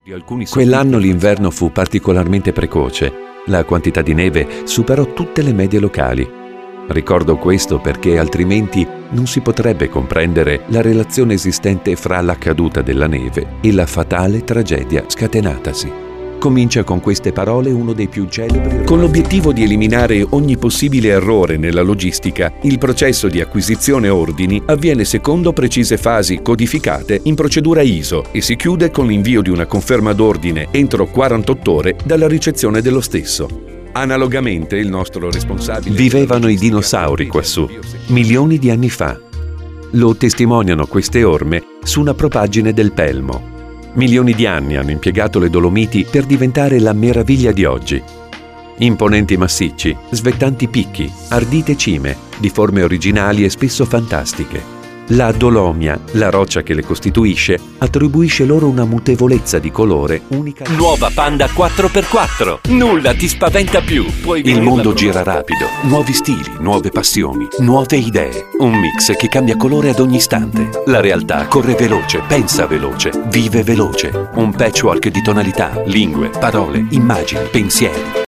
Quell'anno l'inverno fu particolarmente precoce. La quantità di neve superò tutte le medie locali. Ricordo questo perché altrimenti non si potrebbe comprendere la relazione esistente fra la caduta della neve e la fatale tragedia scatenatasi. Comincia con queste parole uno dei più celebri. Con l'obiettivo di eliminare ogni possibile errore nella logistica, il processo di acquisizione ordini avviene secondo precise fasi codificate in procedura ISO e si chiude con l'invio di una conferma d'ordine entro 48 ore dalla ricezione dello stesso. Analogamente, il nostro responsabile... Vivevano i dinosauri quassù, milioni di anni fa. Lo testimoniano queste orme su una propaggine del Pelmo. Milioni di anni hanno impiegato le Dolomiti per diventare la meraviglia di oggi. Imponenti massicci, svettanti picchi, ardite cime, di forme originali e spesso fantastiche. La dolomia, la roccia che le costituisce, attribuisce loro una mutevolezza di colore unica. Nuova Panda 4x4. Nulla ti spaventa più. Il mondo gira rapido. Nuovi stili, nuove passioni, nuove idee. Un mix che cambia colore ad ogni istante. La realtà corre veloce, pensa veloce, vive veloce. Un patchwork di tonalità, lingue, parole, immagini, pensieri.